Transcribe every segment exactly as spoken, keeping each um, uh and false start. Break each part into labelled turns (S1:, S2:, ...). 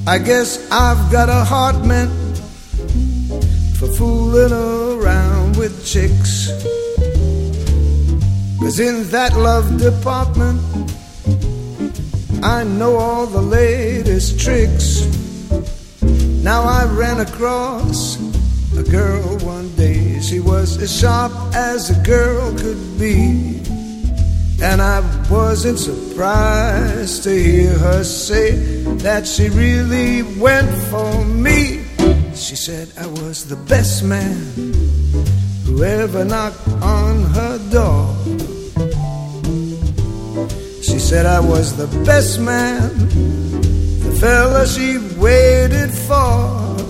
S1: I guess I've got a heart meant for fooling around with chicks. 'Cause in that love department I know all the latest tricks. Now I ran across a girl one day. She was as sharp as a girl could be, and I wasn't surprised to hear her say that she really went for me. She said I was the best man who ever knocked on her door. She said I was the best man, the fella she waited for.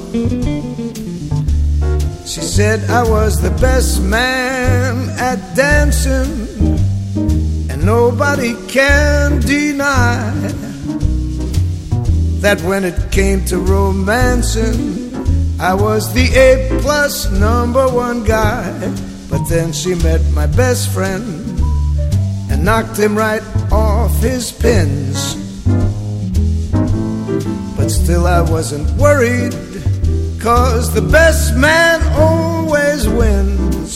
S1: She said I was the best man at dancing, and nobody can deny that when it came to romancing, I was the A-plus number one guy. But then she met my best friend and knocked him right off his pins. But still I wasn't worried, 'cause the best man always wins.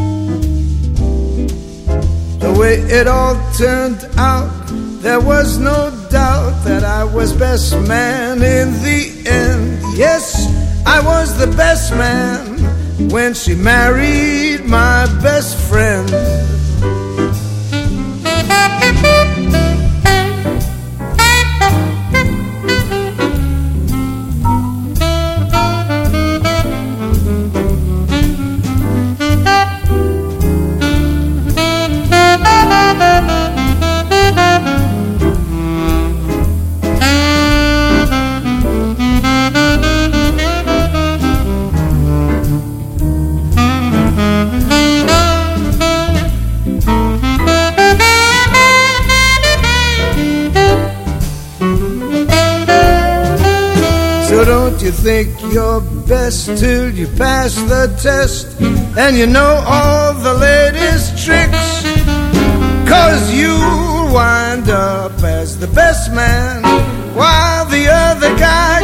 S1: The way it all turned out, there was no doubt that I was best man in the end. Yes, I was the best man when she married my best friend. You think you're best till you pass the test, and you know all the latest tricks, 'cause you'll wind up as the best man while the other guy